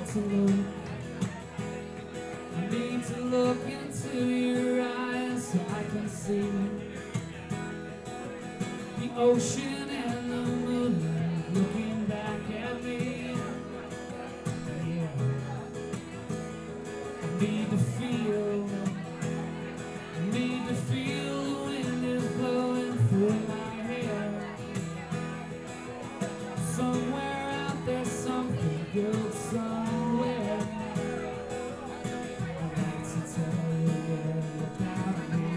to look. I need to look into your eyes so I can see the ocean and the moonlight looking back at me. Yeah. I need to feel the wind is blowing through my hair. Somewhere out there, something good somewhere. I'd like to tell you a little about me.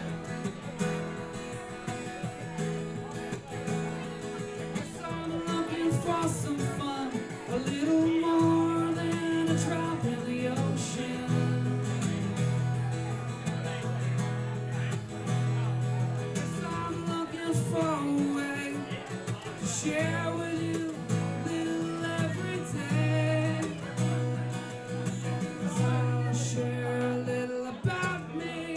Guess I'm looking for some fun, a little more than a drop in the ocean. Guess I'm looking for a way to share with you a little every day. 'Cause I wanna share a little about me.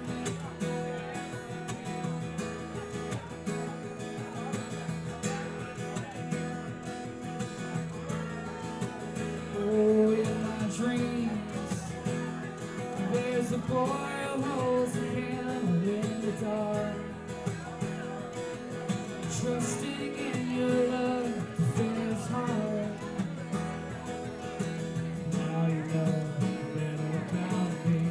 Oh, in my dreams, there's a boy who holds a candle in the dark, trusting in your love to fill his heart. Now you know a little about me.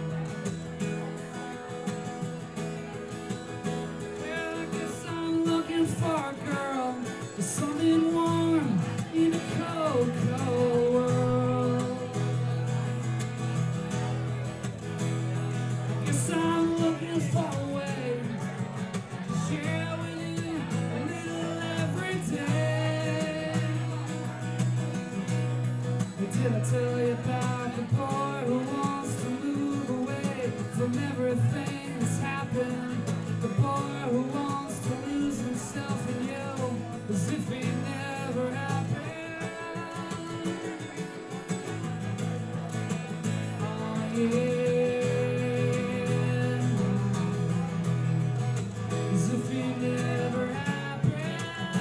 Well, I guess I'm looking for a girl with something warm in a cold, cold world. I guess I'm looking for a way to share with you a little every day. Did I tell you about the boy who wants to move away from everything that's happened? The boy who wants to lose himself in you as if he never happened. Oh yeah. As if he never happened.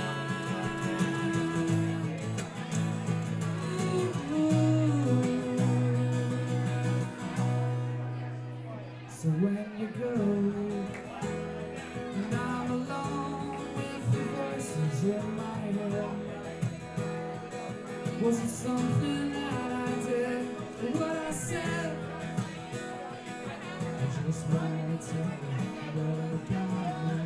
So when you go, and I'm alone with the voices in my head, was it something that I did or what I said? I just wanted to tell you all about me.